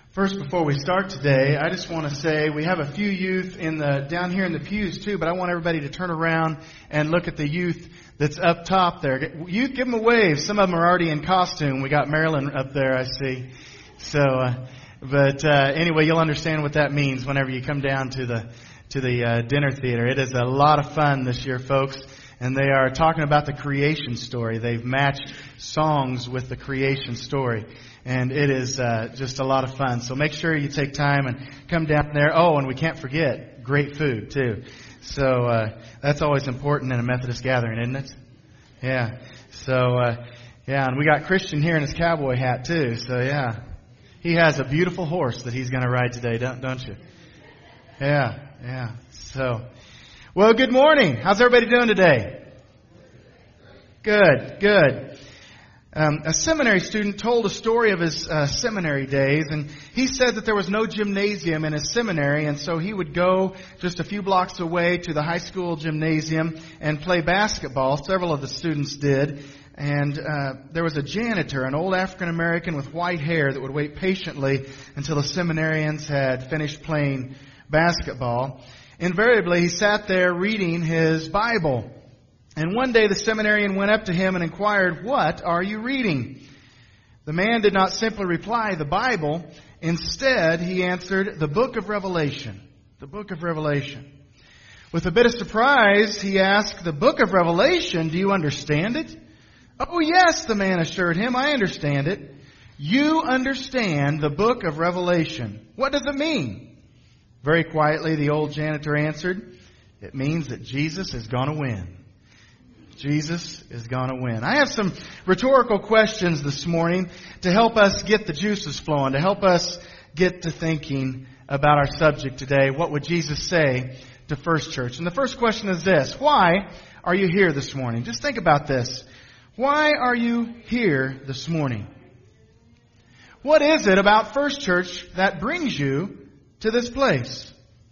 First, before we start today, I just want to say we have a few youth down here in the pews too, but I want everybody to turn around and look at the youth that's up top there. Youth, give them a wave. Some of them are already in costume. We got Marilyn up there, I see. Anyway, you'll understand what that means whenever you come down to the dinner theater. It is a lot of fun this year, folks. And they are talking about the creation story. They've matched songs with the creation story. And it is just a lot of fun. So make sure you take time and come down there. Oh, and we can't forget, great food, too. So that's always important in a Methodist gathering, isn't it? Yeah. And we got Christian here in his cowboy hat, too. So, yeah. He has a beautiful horse that he's going to ride today, don't you? Yeah. So, well, good morning. How's everybody doing today? Good. A seminary student told a story of his seminary days, and he said that there was no gymnasium in his seminary, and so he would go just a few blocks away to the high school gymnasium and play basketball. Several of the students did, and there was a janitor, an old African American with white hair, that would wait patiently until the seminarians had finished playing basketball. Invariably, he sat there reading his Bible. And one day the seminarian went up to him and inquired, "What are you reading?" The man did not simply reply, "The Bible." Instead, he answered, "The book of Revelation." The book of Revelation. With a bit of surprise, he asked, "The book of Revelation, do you understand it?" "Oh, yes," the man assured him, "I understand it." "You understand the book of Revelation. What does it mean?" Very quietly, the old janitor answered, "It means that Jesus is going to win. Jesus is going to win." I have some rhetorical questions this morning to help us get the juices flowing, to help us get to thinking about our subject today. What would Jesus say to First Church? And the first question is this: why are you here this morning? Just think about this. Why are you here this morning? What is it about First Church that brings you to this place?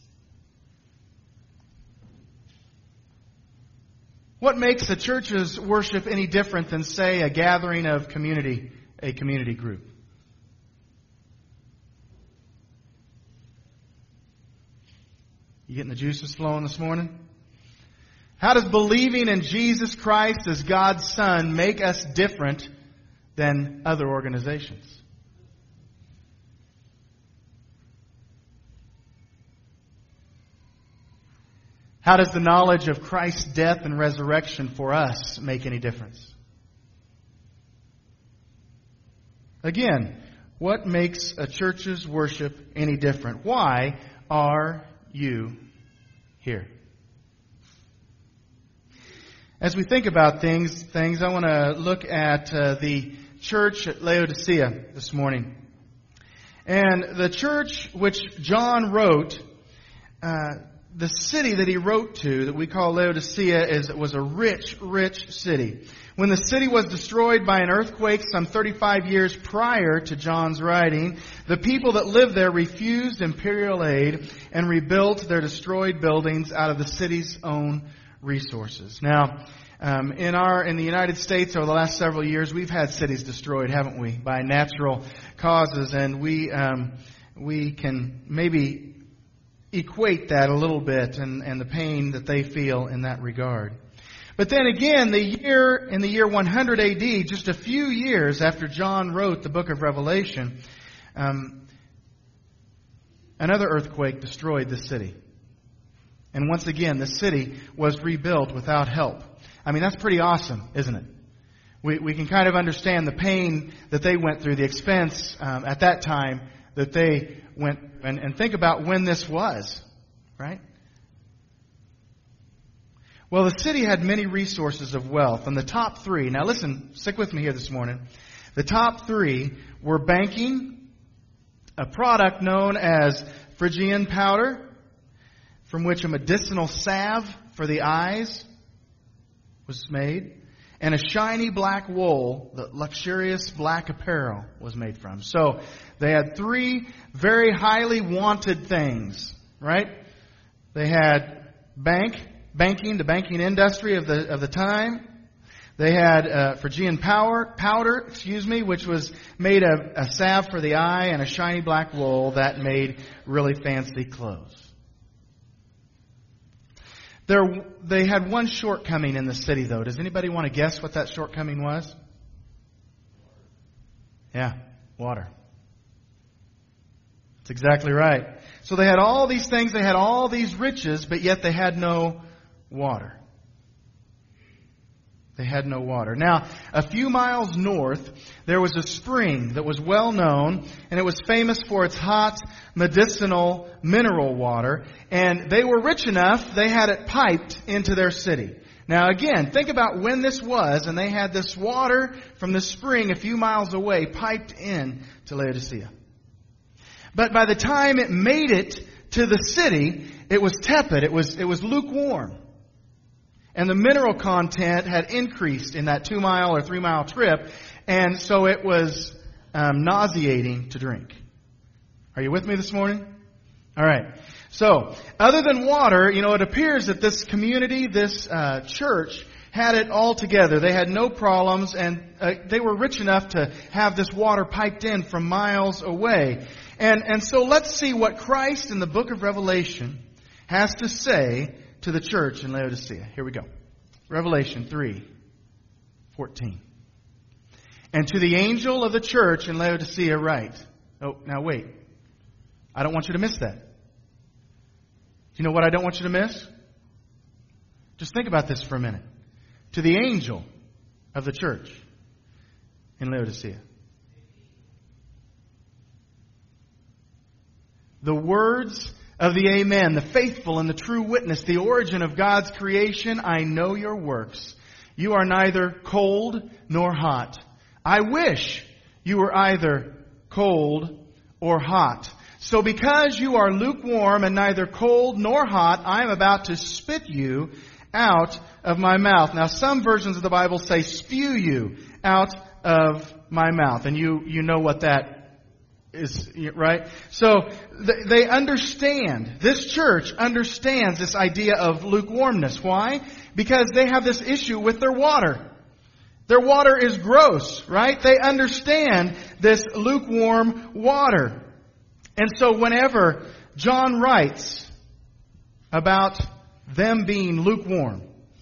What makes a church's worship any different than, say, a gathering of a community group? You getting the juices flowing this morning? How does believing in Jesus Christ as God's Son make us different than other organizations? How does the knowledge of Christ's death and resurrection for us make any difference? Again, what makes a church's worship any different? Why are you here? As we think about things, I want to look at the church at Laodicea this morning. And the church which John wrote, the city that he wrote to, that we call Laodicea, was a rich city. When the city was destroyed by an earthquake some 35 years prior to John's writing, the people that lived there refused imperial aid and rebuilt their destroyed buildings out of the city's own resources. Now, in the United States over the last several years, we've had cities destroyed, haven't we, by natural causes, and we can maybe equate that a little bit and the pain that they feel in that regard. But then again, in the year 100 AD, just a few years after John wrote the book of Revelation, another earthquake destroyed the city. And once again, the city was rebuilt without help. I mean, that's pretty awesome, isn't it? We can kind of understand the pain that they went through, the expense at that time that they went, and think about when this was, right? Well, the city had many resources of wealth, and the top three, now listen, stick with me here this morning. The top three were banking, a product known as Phrygian powder, from which a medicinal salve for the eyes was made, and a shiny black wool that luxurious black apparel was made from. So they had three very highly wanted things, right? They had banking, the banking industry of the time. They had Phrygian powder, which was made of a salve for the eye, and a shiny black wool that made really fancy clothes. They had one shortcoming in the city, though. Does anybody want to guess what that shortcoming was? Yeah, water. That's exactly right. So they had all these things, they had all these riches, but yet they had no water. They had no water. Now, a few miles north, there was a spring that was well known, and it was famous for its hot, medicinal, mineral water. And they were rich enough, they had it piped into their city. Now again, think about when this was, and they had this water from the spring a few miles away piped in to Laodicea. But by the time it made it to the city, it was tepid, it was lukewarm. And the mineral content had increased in that 2-mile or 3-mile trip, and so it was nauseating to drink. Are you with me this morning? All right. So, other than water, it appears that this community, this church, had it all together. They had no problems, and they were rich enough to have this water piped in from miles away. And so let's see what Christ in the book of Revelation has to say to the church in Laodicea. Here we go. Revelation 3:14. And to the angel of the church in Laodicea write. Oh, now wait. I don't want you to miss that. You know what I don't want you to miss? Just think about this for a minute. To the angel of the church in Laodicea. The words of the Amen, the faithful and the true witness, the origin of God's creation, I know your works. You are neither cold nor hot. I wish you were either cold or hot. So because you are lukewarm and neither cold nor hot, I am about to spit you out of my mouth. Now some versions of the Bible say spew you out of my mouth. And you know what that is, right? So they understand, this church understands this idea of lukewarmness. Why? Because they have this issue with their water. Their water is gross, right? They understand this lukewarm water. And so whenever John writes about them being lukewarm,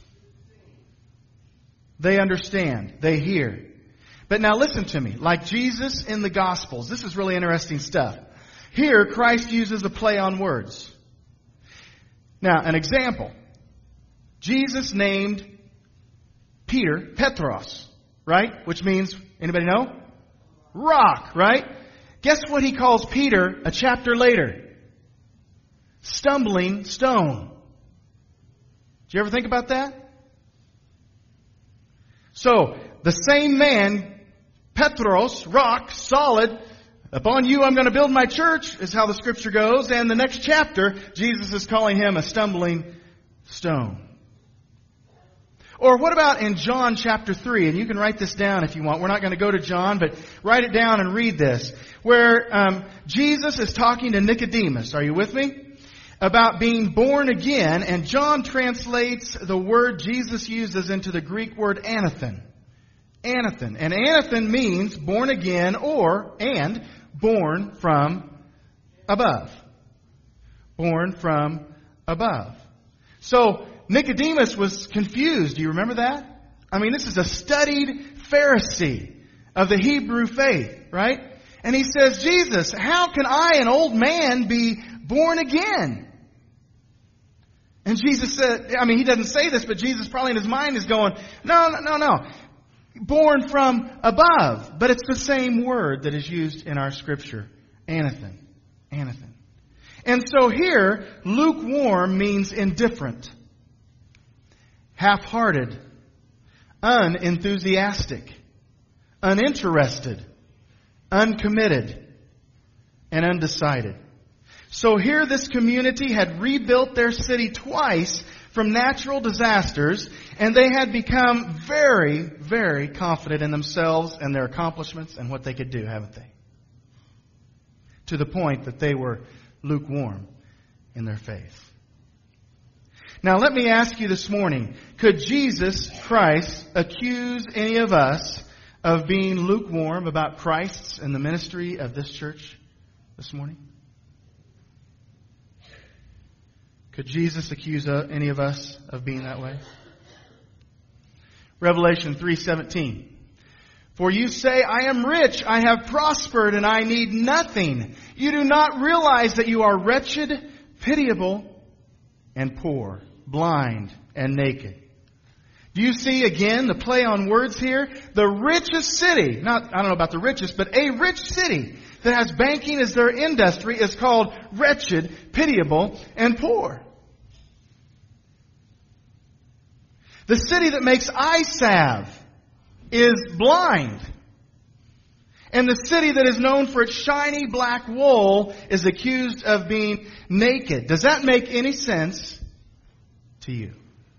they understand, they hear. But now listen to me. Like Jesus in the Gospels, this is really interesting stuff. Here, Christ uses a play on words. Now, an example. Jesus named Peter Petros, right? Which means, anybody know? Rock, right? Guess what he calls Peter a chapter later? Stumbling stone. Did you ever think about that? So, the same man, Petros, rock, solid, upon you I'm going to build my church, is how the scripture goes. And the next chapter, Jesus is calling him a stumbling stone. Or what about in John chapter 3? And you can write this down if you want. We're not going to go to John, but write it down and read this. Where Jesus is talking to Nicodemus. Are you with me? About being born again. And John translates the word Jesus uses into the Greek word anathen. Anathen. And anathen means born again and born from above. Born from above. So, Nicodemus was confused. Do you remember that? I mean, this is a studied Pharisee of the Hebrew faith, right? And he says, Jesus, how can I, an old man, be born again? And Jesus said, he doesn't say this, but Jesus probably in his mind is going, no. Born from above. But it's the same word that is used in our scripture. Anathen. Anathen. And so here, lukewarm means indifferent, half-hearted, unenthusiastic, uninterested, uncommitted, and undecided. So here this community had rebuilt their city twice from natural disasters, and they had become very, very confident in themselves and their accomplishments and what they could do, haven't they? To the point that they were lukewarm in their faith. Now let me ask you this morning, could Jesus Christ accuse any of us of being lukewarm about Christ and the ministry of this church this morning? Could Jesus accuse any of us of being that way? Revelation 3:17. For you say, I am rich, I have prospered, and I need nothing. You do not realize that you are wretched, pitiable, and poor, blind, and naked. Do you see again the play on words here? The richest city, I don't know about the richest, but a rich city that has banking as their industry is called wretched, pitiable, and poor. The city that makes eye salve is blind. And the city that is known for its shiny black wool is accused of being naked. Does that make any sense to you?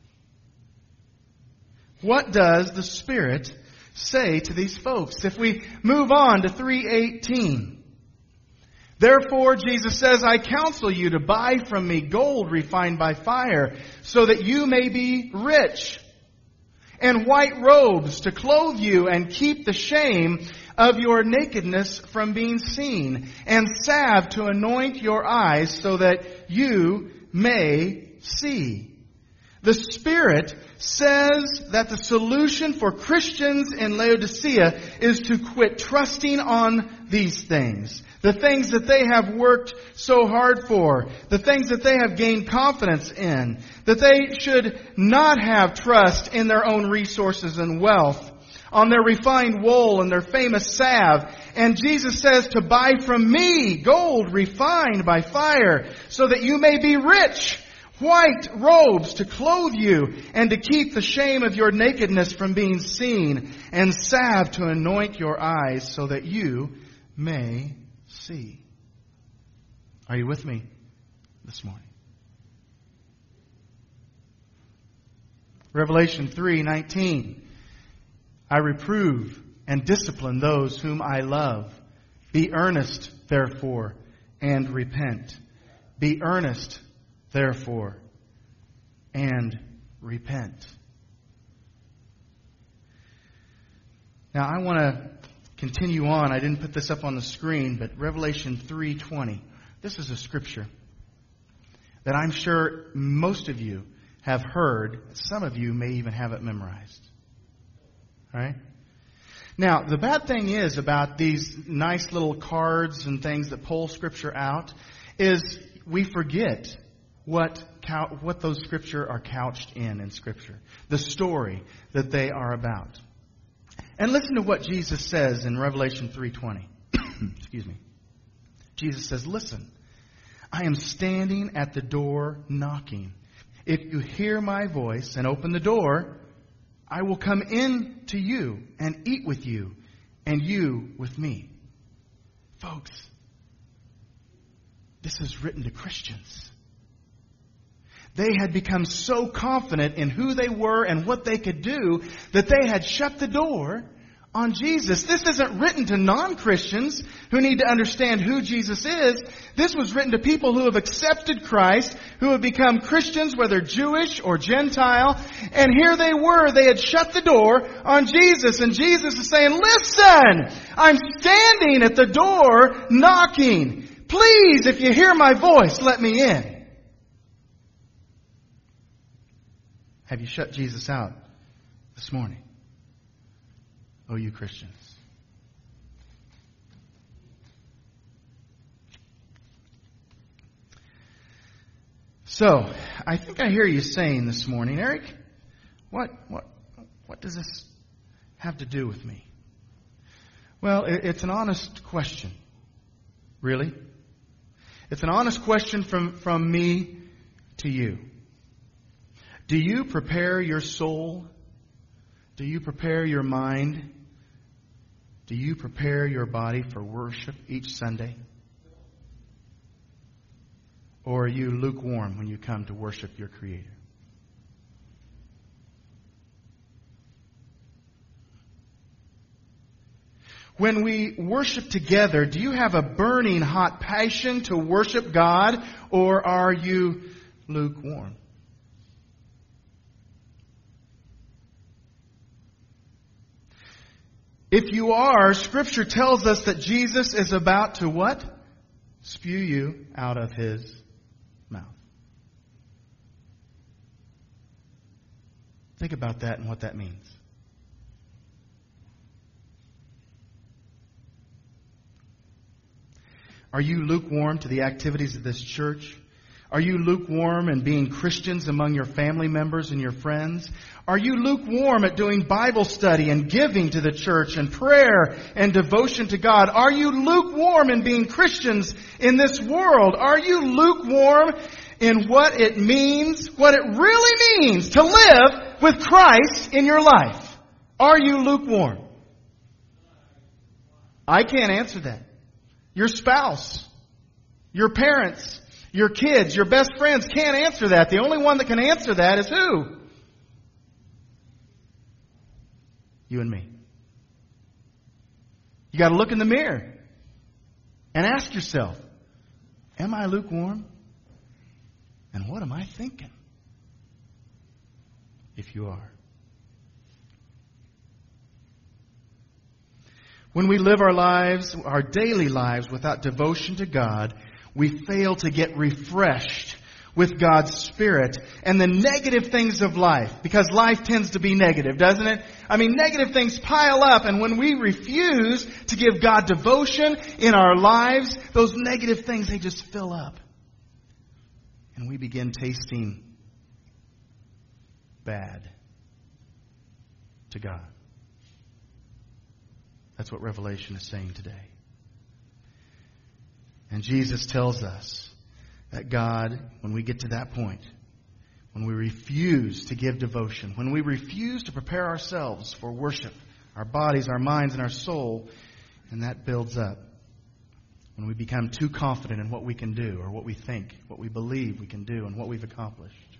What does the Spirit say to these folks? If we move on to 3:18. Therefore, Jesus says, I counsel you to buy from me gold refined by fire, so that you may be rich, and white robes to clothe you and keep the shame of your nakedness from being seen, and salve to anoint your eyes so that you may see. The Spirit says that the solution for Christians in Laodicea is to quit trusting on these things. The things that they have worked so hard for. The things that they have gained confidence in. That they should not have trust in their own resources and wealth. On their refined wool and their famous salve. And Jesus says to buy from me gold refined by fire, so that you may be rich. White robes to clothe you and to keep the shame of your nakedness from being seen, and salve to anoint your eyes so that you may see. Are you with me this morning? Revelation 3:19. I reprove and discipline those whom I love. Be earnest, therefore, and repent. Be earnest, therefore, and repent. Now I want to continue on. I didn't put this up on the screen, but Revelation 3:20. This is a scripture that I'm sure most of you have heard. Some of you may even have it memorized. All right? Now, the bad thing is about these nice little cards and things that pull scripture out is we forget what those scripture are couched in scripture. The story that they are about. And listen to what Jesus says in Revelation 3:20. Excuse me. Jesus says, listen, I am standing at the door knocking. If you hear my voice and open the door, I will come in to you and eat with you, and you with me. Folks, this is written to Christians. They had become so confident in who they were and what they could do that they had shut the door on Jesus. This isn't written to non-Christians who need to understand who Jesus is. This was written to people who have accepted Christ, who have become Christians, whether Jewish or Gentile. And here they were. They had shut the door on Jesus. And Jesus is saying, listen, I'm standing at the door knocking. Please, if you hear my voice, let me in. Have you shut Jesus out this morning? Oh, you Christians. So, I think I hear you saying this morning, Eric, what does this have to do with me? Well, it's an honest question. Really? It's an honest question from me to you. Do you prepare your soul? Do you prepare your mind? Do you prepare your body for worship each Sunday? Or are you lukewarm when you come to worship your Creator? When we worship together, do you have a burning hot passion to worship God, or are you lukewarm? If you are, Scripture tells us that Jesus is about to what? Spew you out of His mouth. Think about that and what that means. Are you lukewarm to the activities of this church? Are you lukewarm in being Christians among your family members and your friends? Are you lukewarm at doing Bible study and giving to the church and prayer and devotion to God? Are you lukewarm in being Christians in this world? Are you lukewarm in what it means, what it really means to live with Christ in your life? Are you lukewarm? I can't answer that. Your spouse, your parents, your kids, your best friends can't answer that. The only one that can answer that is who? You and me. You got to look in the mirror and ask yourself, am I lukewarm? And what am I thinking? If you are. When we live our lives, our daily lives, without devotion to God, we fail to get refreshed with God's Spirit and the negative things of life. Because life tends to be negative, doesn't it? I mean, negative things pile up, and when we refuse to give God devotion in our lives, those negative things, they just fill up. And we begin tasting bad to God. That's what Revelation is saying today. And Jesus tells us that God, when we get to that point, when we refuse to give devotion, when we refuse to prepare ourselves for worship, our bodies, our minds, and our soul, and that builds up, when we become too confident in what we can do, or what we think, what we believe we can do, and what we've accomplished,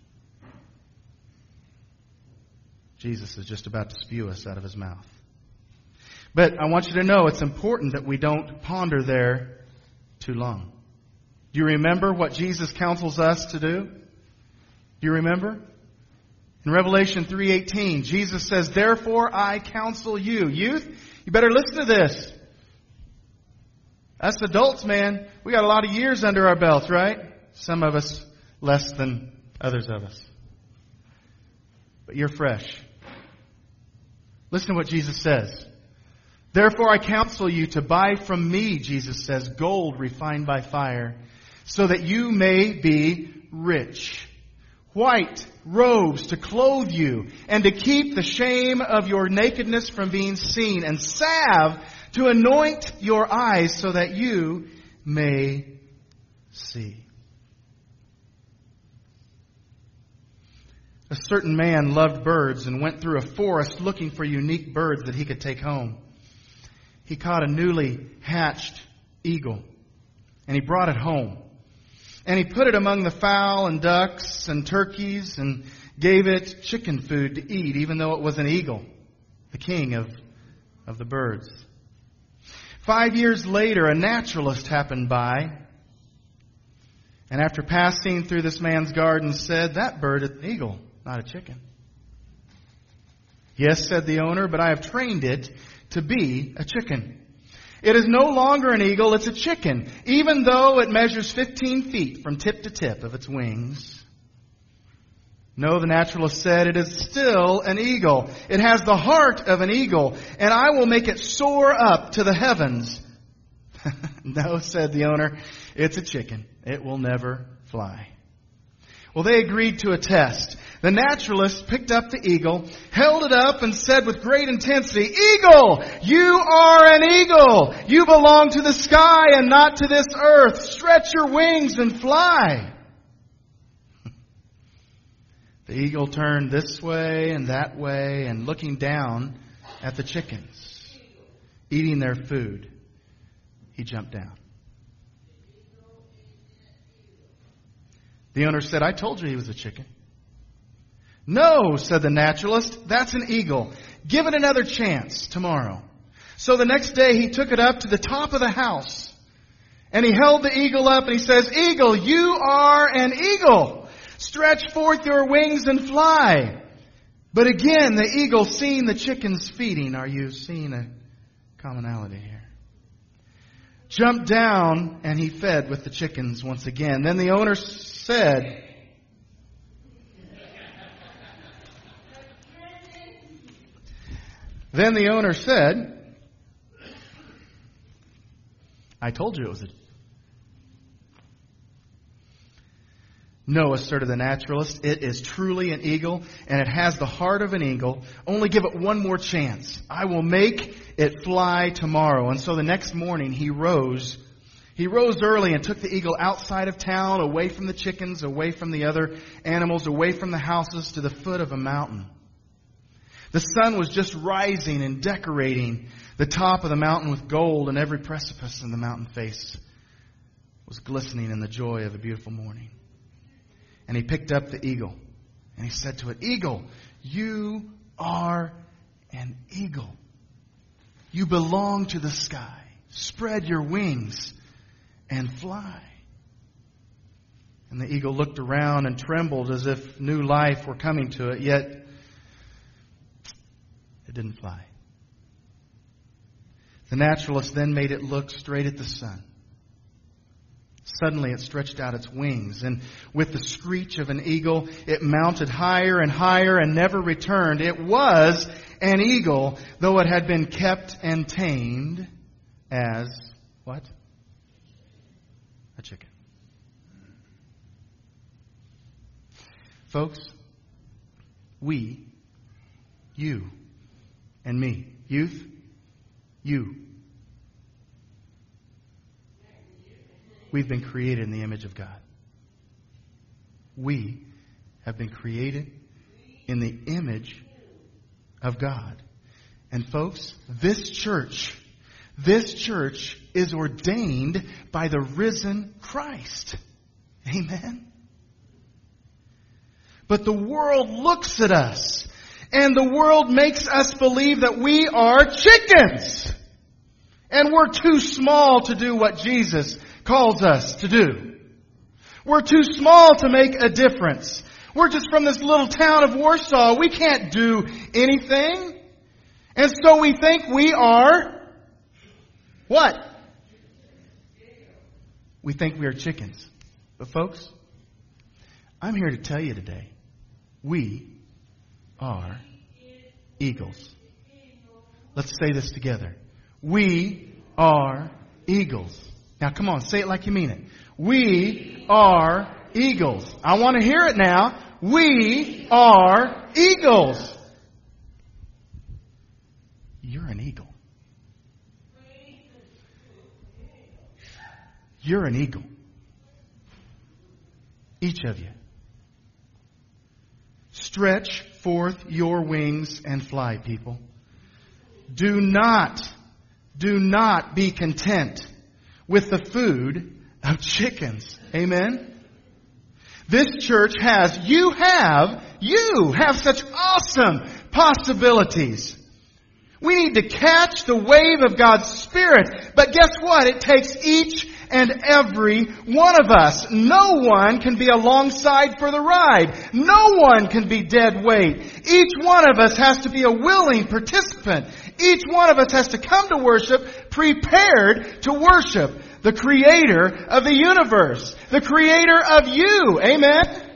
Jesus is just about to spew us out of His mouth. But I want you to know it's important that we don't ponder there too long. Do you remember what Jesus counsels us to do? Do you remember? In Revelation 3:18, Jesus says, "Therefore I counsel you." Youth, you better listen to this. Us adults, man, we got a lot of years under our belts, right? Some of us less than others of us. But you're fresh. Listen to what Jesus says. "Therefore I counsel you to buy from me," Jesus says, "gold refined by fire, so that you may be rich. White robes to clothe you, and to keep the shame of your nakedness from being seen, and salve to anoint your eyes, so that you may see." A certain man loved birds and went through a forest looking for unique birds that he could take home. He caught a newly hatched eagle, and he brought it home. And he put it among the fowl and ducks and turkeys and gave it chicken food to eat, even though it was an eagle, the king of the birds. 5 years later, a naturalist happened by, and after passing through this man's garden said, "That bird is an eagle, not a chicken." "Yes," said the owner, "but I have trained it to be a chicken. It is no longer an eagle, it's a chicken, even though it measures 15 feet from tip to tip of its wings." "No," the naturalist said, "it is still an eagle. It has the heart of an eagle, and I will make it soar up to the heavens." "No," said the owner, "it's a chicken. It will never fly." Well, they agreed to a test. The naturalist picked up the eagle, held it up, and said with great intensity, "Eagle, you are an eagle. You belong to the sky and not to this earth. Stretch your wings and fly." The eagle turned this way and that way, and looking down at the chickens eating their food, he jumped down. The owner said, "I told you he was a chicken." "No," said the naturalist, "that's an eagle. Give it another chance tomorrow." So the next day he took it up to the top of the house, and he held the eagle up, and he says, "Eagle, you are an eagle. Stretch forth your wings and fly." But again, the eagle, seeing the chickens feeding, are you seeing a commonality here. Jumped down and he fed with the chickens once again. Then the owner said, I told you it was a... No, asserted the naturalist, it is truly an eagle, and it has the heart of an eagle. Only give it one more chance. I will make it fly tomorrow. And so the next morning he rose. He rose early and took the eagle outside of town, away from the chickens, away from the other animals, away from the houses, to the foot of a mountain. The sun was just rising and decorating the top of the mountain with gold, and every precipice in the mountain face was glistening in the joy of a beautiful morning. And he picked up the eagle, and he said to it, Eagle, you are an eagle. You belong to the sky. Spread your wings and fly. And the eagle looked around and trembled as if new life were coming to it, yet it didn't fly. The naturalist then made it look straight at the sun. Suddenly it stretched out its wings, and with the screech of an eagle, it mounted higher and higher and never returned. It was an eagle, though it had been kept and tamed as, what? A chicken. Folks, we, you, and me, youth, you, we've been created in the image of God. We have been created in the image of God. And folks, this church is ordained by the risen Christ. Amen. But the world looks at us, and the world makes us believe that we are chickens. And we're too small to do what Jesus calls us to do. We're too small to make a difference. We're just from this little town of Warsaw. We can't do anything. And so we think we are what? We think we are chickens. But folks, I'm here to tell you today, we are eagles. Let's say this together. We are eagles. Now come on, say it like you mean it. We are eagles. I want to hear it now. We are eagles. You're an eagle. You're an eagle. Each of you. Stretch forth your wings and fly, people. Do not be content with the food of chickens. Amen? This church you have such awesome possibilities. We need to catch the wave of God's Spirit. But guess what? It takes each and every one of us. No one can be alongside for the ride. No one can be dead weight. Each one of us has to be a willing participant. Each one of us has to come to worship prepared to worship the Creator of the universe. The Creator of you. Amen?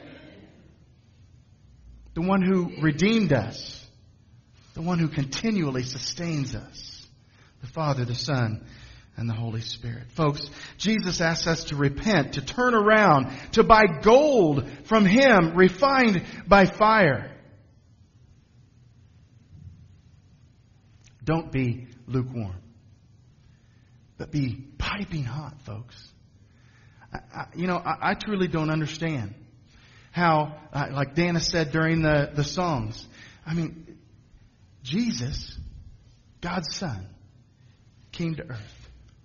The one who redeemed us. The one who continually sustains us. The Father, the Son, and the Holy Spirit. Folks, Jesus asks us to repent, to turn around, to buy gold from Him, refined by fire. Don't be lukewarm, but be piping hot, folks. I truly don't understand how, like Dana said during the songs, Jesus, God's Son, came to earth.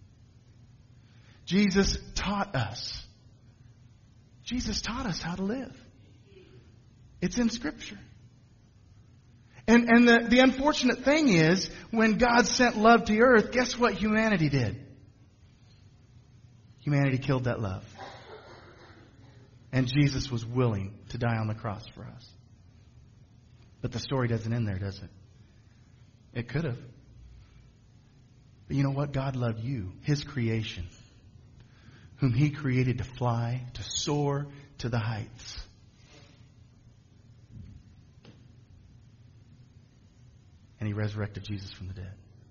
Jesus taught us. Jesus taught us how to live. It's in Scripture. And the unfortunate thing is, when God sent love to earth, guess what humanity did? Humanity killed that love. And Jesus was willing to die on the cross for us. But the story doesn't end there, does it? It could have. But you know what? God loved you, His creation, whom He created to fly, to soar to the heights. And He resurrected Jesus from the dead.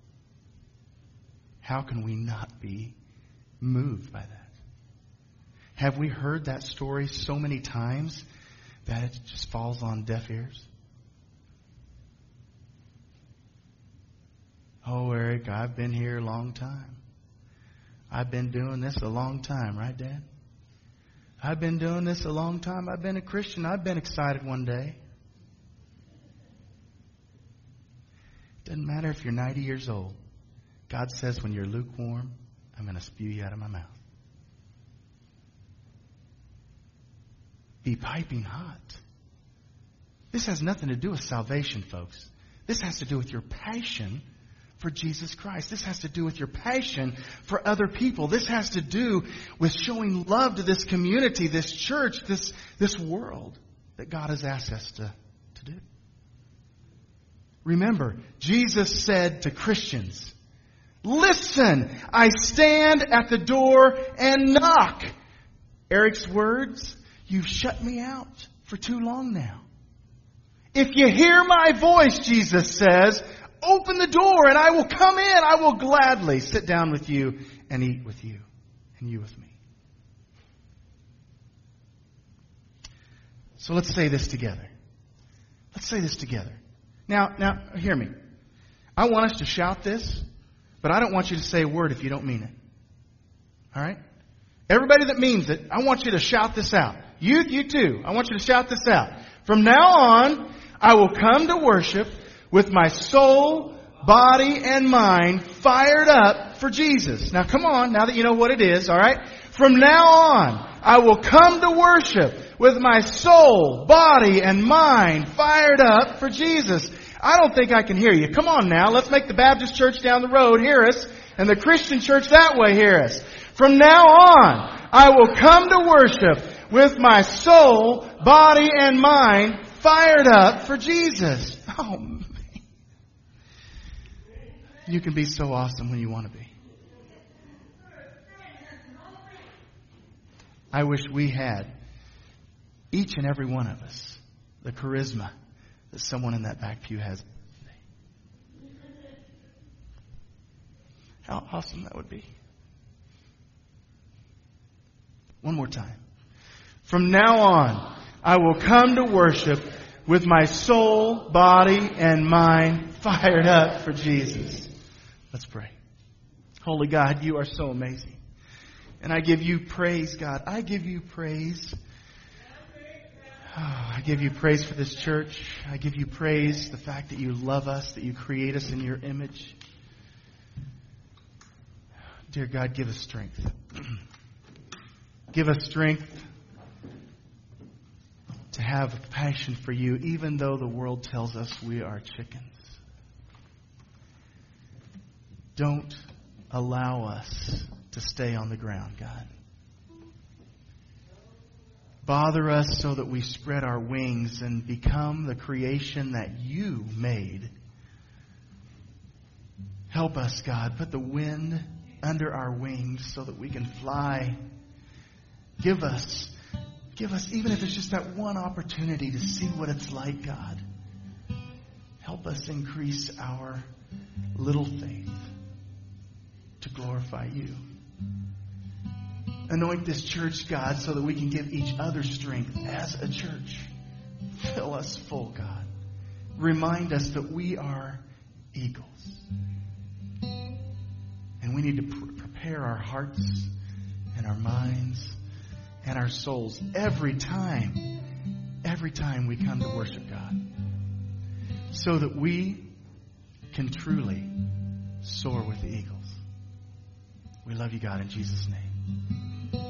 How can we not be moved by that? Have we heard that story so many times that it just falls on deaf ears? Oh, Eric, I've been here a long time. I've been doing this a long time, right, Dad? I've been doing this a long time. I've been a Christian. I've been excited one day. Doesn't matter if you're 90 years old. God says when you're lukewarm, I'm going to spew you out of my mouth. Be piping hot. This has nothing to do with salvation, folks. This has to do with your passion for Jesus Christ. This has to do with your passion for other people. This has to do with showing love to this community, this church, this world that God has asked us to do. Remember, Jesus said to Christians, listen, I stand at the door and knock. Eric's words, you've shut me out for too long now. If you hear my voice, Jesus says, open the door and I will come in. I will gladly sit down with you and eat with you and you with me. So let's say this together. Let's say this together. Now, hear me. I want us to shout this, but I don't want you to say a word if you don't mean it. All right? Everybody that means it, I want you to shout this out. Youth, you too. I want you to shout this out. From now on, I will come to worship with my soul, body, and mind fired up for Jesus. Now come on, now that you know what it is, all right? From now on, I will come to worship with my soul, body, and mind fired up for Jesus. I don't think I can hear you. Come on now, let's make the Baptist church down the road hear us, and the Christian church that way hear us. From now on, I will come to worship with my soul, body, and mind fired up for Jesus. Oh, man. You can be so awesome when you want to be. I wish we had, each and every one of us, the charisma that someone in that back pew has. How awesome that would be. One more time. From now on, I will come to worship with my soul, body, and mind fired up for Jesus. Let's pray. Holy God, you are so amazing. And I give you praise, God. I give you praise. Oh, I give you praise for this church. I give you praise the fact that you love us, that you create us in your image. Dear God, give us strength. Give us strength to have a passion for you, even though the world tells us we are chickens. Don't allow us to stay on the ground, God. Bother us so that we spread our wings and become the creation that you made. Help us, God. Put the wind under our wings so that we can fly. Give us, even if it's just that one opportunity to see what it's like, God. Help us increase our little faith to glorify you. Anoint this church, God, so that we can give each other strength as a church. Fill us full, God. Remind us that we are eagles. And we need to prepare our hearts and our minds and our souls every time we come to worship God, so that we can truly soar with the eagles. We love you, God, in Jesus' name.